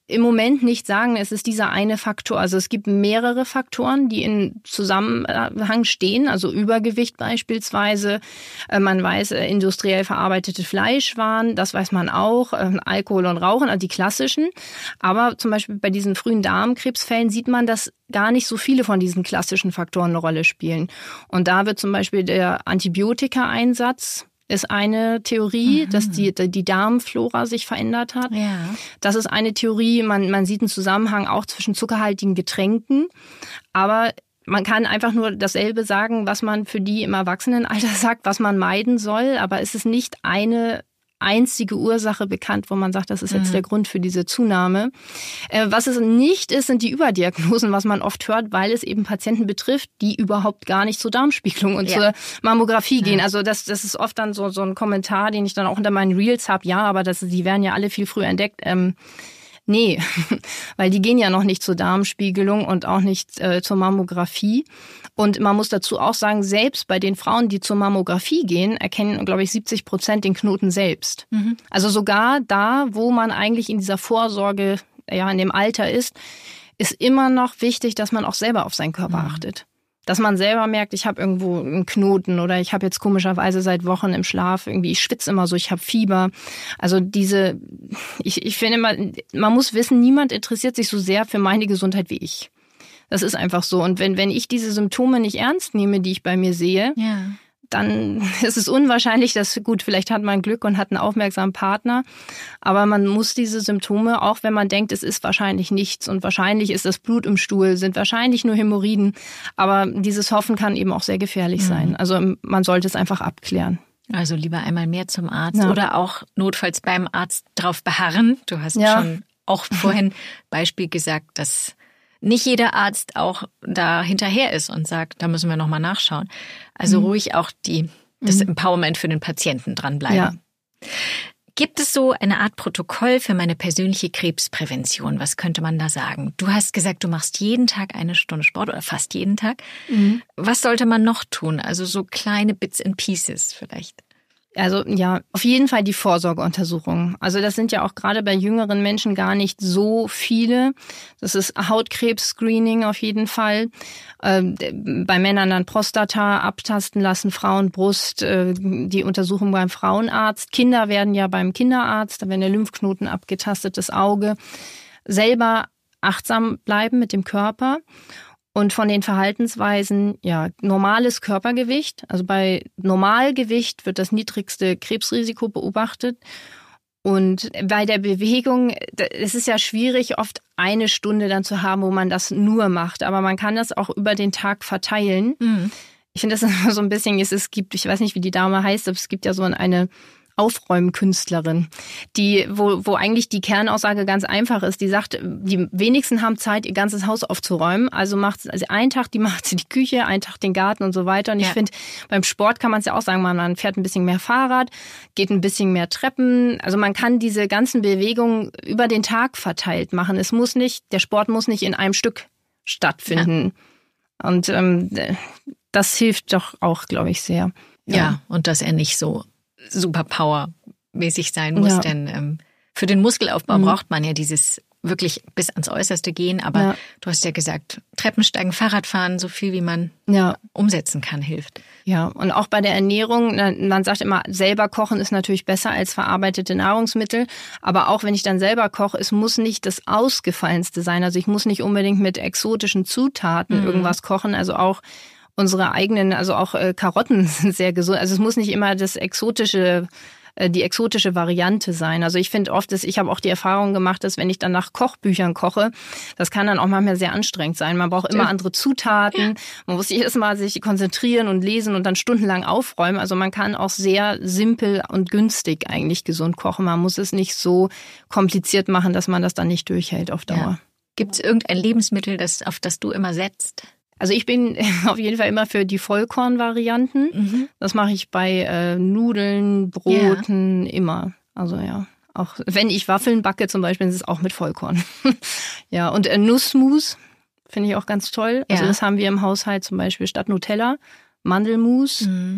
im Moment nicht sagen, es ist dieser eine Faktor. Also es gibt mehrere Faktoren, die in Zusammenhang stehen, also Übergewicht beispielsweise. Man weiß, industriell verarbeitete Fleischwaren, das weiß man auch, Alkohol und Rauchen, also die klassischen. Aber zum Beispiel bei diesen frühen Darmkrebsfällen sieht man, dass gar nicht so viele von diesen klassischen Faktoren eine Rolle spielen. Und da wird zum Beispiel der Antibiotika-Einsatz ist eine Theorie, mhm. dass die, die Darmflora sich verändert hat. Ja. Das ist eine Theorie, man, man sieht einen Zusammenhang auch zwischen zuckerhaltigen Getränken. Aber man kann einfach nur dasselbe sagen, was man für die im Erwachsenenalter sagt, was man meiden soll. Aber es ist nicht eine einzige Ursache bekannt, wo man sagt, das ist jetzt mhm. der Grund für diese Zunahme. Äh, was es nicht ist, sind die Überdiagnosen, was man oft hört, weil es eben Patienten betrifft, die überhaupt gar nicht zur Darmspiegelung und ja. zur Mammographie ja. gehen. Also das, das ist oft dann so, so ein Kommentar, den ich dann auch unter meinen Reels habe. Ja, aber das, die werden ja alle viel früher entdeckt. Ähm, Nee, weil die gehen ja noch nicht zur Darmspiegelung und auch nicht äh, zur Mammographie. Und man muss dazu auch sagen, selbst bei den Frauen, die zur Mammographie gehen, erkennen, glaube ich, siebzig Prozent den Knoten selbst. Mhm. Also sogar da, wo man eigentlich in dieser Vorsorge, ja, in dem Alter ist, ist immer noch wichtig, dass man auch selber auf seinen Körper mhm. achtet. Dass man selber merkt, ich habe irgendwo einen Knoten oder ich habe jetzt komischerweise seit Wochen im Schlaf irgendwie, ich schwitze immer so, ich habe Fieber. Also diese, ich, ich finde immer, man muss wissen, niemand interessiert sich so sehr für meine Gesundheit wie ich. Das ist einfach so. Und wenn, wenn ich diese Symptome nicht ernst nehme, die ich bei mir sehe, ja. dann ist es unwahrscheinlich, dass, gut, vielleicht hat man Glück und hat einen aufmerksamen Partner, aber man muss diese Symptome, auch wenn man denkt, es ist wahrscheinlich nichts und wahrscheinlich ist das Blut im Stuhl, sind wahrscheinlich nur Hämorrhoiden, aber dieses Hoffen kann eben auch sehr gefährlich mhm. sein. Also man sollte es einfach abklären. Also lieber einmal mehr zum Arzt ja. oder auch notfalls beim Arzt drauf beharren. Du hast ja. schon auch vorhin Beispiel gesagt, dass nicht jeder Arzt auch da hinterher ist und sagt, da müssen wir nochmal nachschauen. Also mhm. ruhig auch die, das mhm. Empowerment für den Patienten dranbleiben. Ja. Gibt es so eine Art Protokoll für meine persönliche Krebsprävention? Was könnte man da sagen? Du hast gesagt, du machst jeden Tag eine Stunde Sport oder fast jeden Tag. Mhm. Was sollte man noch tun? Also so kleine Bits and Pieces vielleicht. Also ja, auf jeden Fall die Vorsorgeuntersuchungen. Also das sind ja auch gerade bei jüngeren Menschen gar nicht so viele. Das ist Hautkrebs-Screening auf jeden Fall. Ähm, bei Männern dann Prostata abtasten lassen, Frauen Brust, äh, die Untersuchung beim Frauenarzt. Kinder werden ja beim Kinderarzt, da werden der Lymphknoten abgetastet, das Auge. Selber achtsam bleiben mit dem Körper. Und von den Verhaltensweisen, ja, normales Körpergewicht. Also bei Normalgewicht wird das niedrigste Krebsrisiko beobachtet. Und bei der Bewegung, es ist ja schwierig, oft eine Stunde dann zu haben, wo man das nur macht. Aber man kann das auch über den Tag verteilen. Mhm. Ich finde, das ist immer so ein bisschen, es gibt, ich weiß nicht, wie die Dame heißt, aber es gibt ja so eine Aufräumkünstlerin, die, wo, wo eigentlich die Kernaussage ganz einfach ist. Die sagt, die wenigsten haben Zeit, ihr ganzes Haus aufzuräumen. Also macht also einen Tag, die macht sie die Küche, einen Tag den Garten und so weiter. Und ja. ich finde, beim Sport kann man es ja auch sagen, man fährt ein bisschen mehr Fahrrad, geht ein bisschen mehr Treppen. Also man kann diese ganzen Bewegungen über den Tag verteilt machen. Es muss nicht, der Sport muss nicht in einem Stück stattfinden. Ja. Und ähm, das hilft doch auch, glaube ich, sehr. Ja. ja, und dass er nicht so super powermäßig sein muss, ja. denn ähm, für den Muskelaufbau mhm. braucht man ja dieses wirklich bis ans Äußerste gehen, aber ja. du hast ja gesagt, Treppensteigen, Fahrradfahren, so viel wie man ja. umsetzen kann, hilft. Ja, und auch bei der Ernährung, man sagt immer, selber kochen ist natürlich besser als verarbeitete Nahrungsmittel, aber auch wenn ich dann selber koche, es muss nicht das Ausgefallenste sein, also ich muss nicht unbedingt mit exotischen Zutaten mhm. irgendwas kochen, also auch unsere eigenen, also auch äh, Karotten sind sehr gesund. Also es muss nicht immer das exotische, äh, die exotische Variante sein. Also ich finde oft, dass ich habe auch die Erfahrung gemacht, dass wenn ich dann nach Kochbüchern koche, das kann dann auch manchmal sehr anstrengend sein. Man braucht immer andere Zutaten. Man muss jedes Mal sich konzentrieren und lesen und dann stundenlang aufräumen. Also man kann auch sehr simpel und günstig eigentlich gesund kochen. Man muss es nicht so kompliziert machen, dass man das dann nicht durchhält auf Dauer. Ja. Gibt es irgendein Lebensmittel, das, auf das du immer setzt? Also ich bin auf jeden Fall immer für die Vollkornvarianten. Mhm. Das mache ich bei äh, Nudeln, Broten, ja. immer. Also ja, auch wenn ich Waffeln backe zum Beispiel, ist es auch mit Vollkorn. Ja, und äh, Nussmus finde ich auch ganz toll. Also ja. das haben wir im Haushalt zum Beispiel statt Nutella, Mandelmus. Mhm.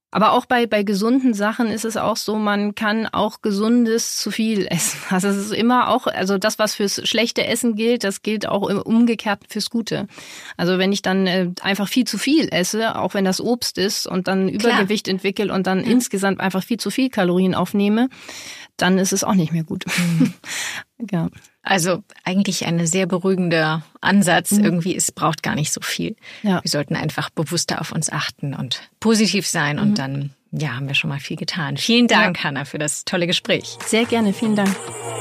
Aber auch bei, bei gesunden Sachen ist es auch so, man kann auch Gesundes zu viel essen. Also es ist immer auch, also das, was fürs schlechte Essen gilt, das gilt auch umgekehrt fürs Gute. Also wenn ich dann äh, einfach viel zu viel esse, auch wenn das Obst ist und dann Übergewicht Klar. entwickle und dann ja. insgesamt einfach viel zu viel Kalorien aufnehme, dann ist es auch nicht mehr gut. Mhm. Ja. Also eigentlich ein sehr beruhigender Ansatz. Mhm. Irgendwie, es braucht gar nicht so viel. Ja. Wir sollten einfach bewusster auf uns achten und positiv sein. Mhm. Und dann, ja, haben wir schon mal viel getan. Vielen Dank, ja. Hanna, für das tolle Gespräch. Sehr gerne, vielen Dank.